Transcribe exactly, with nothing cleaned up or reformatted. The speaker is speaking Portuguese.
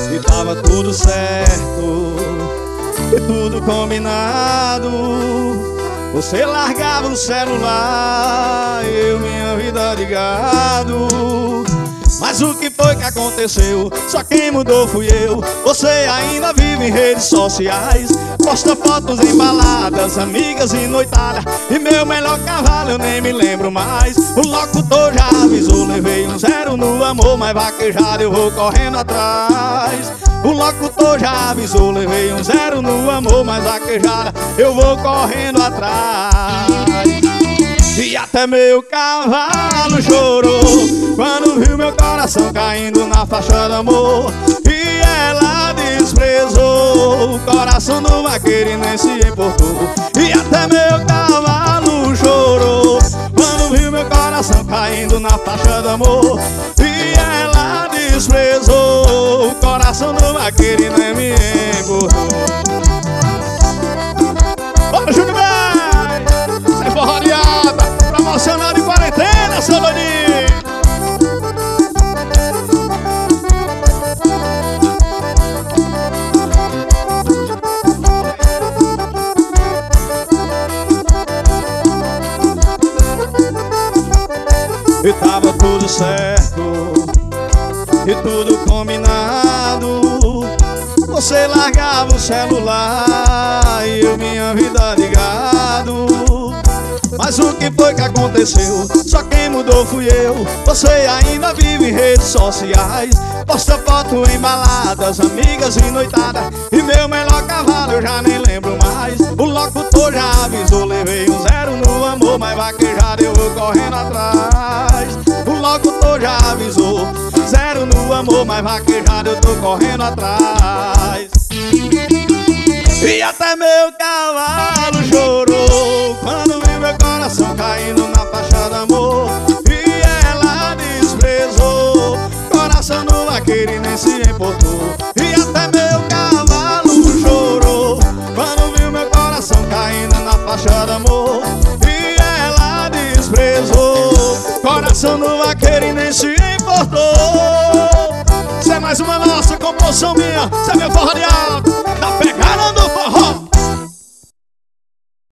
e tava tudo certo e tudo combinado. Você largava o celular, eu minha vida de gado. Mas o que foi que aconteceu? Só quem mudou fui eu. Você ainda vive em redes sociais, posta fotos em baladas, amigas e noitada. E meu melhor cavalo eu nem me lembro mais. O locutor já avisou, levei um zero no amor, mas vaquejado eu vou correndo atrás. O locutor já avisou, levei um zero no amor, mas vaquejada eu vou correndo atrás. E até meu cavalo chorou quando viu meu coração caindo na faixa do amor. E ela desprezou o coração do vaqueiro e nem se importou. E até meu cavalo chorou quando viu meu coração caindo na faixa do amor. E ela desprezou o coração do vaqueiro e nem me importou. Bora, Júnior Bem! Sem forroneada, promocional de quarentena, seu doidinho! E tava tudo certo e tudo combinado. Você largava o celular e eu minha vida de gado. Mas o que foi que aconteceu? Só quem mudou fui eu. Você ainda vive em redes sociais, posta foto em baladas, amigas e noitada. E meu melhor cavalo eu já nem lembro mais. O locutor já avisou, levei um zero no amor, mas vaquejado eu vou correndo atrás. O locutor já avisou, zero no amor, mas vaquejado eu tô correndo atrás. E até meu cavalo chorou quando viu meu coração caindo na faixa do amor. E ela desprezou o coração do vaqueiro e nem se importou. E até meu cavalo chorou quando viu meu coração caindo na faixa do amor. E ela desprezou o coração do vaqueiro e nem se importou. Isso é mais uma nossa composição minha, isso é meu forró de alto.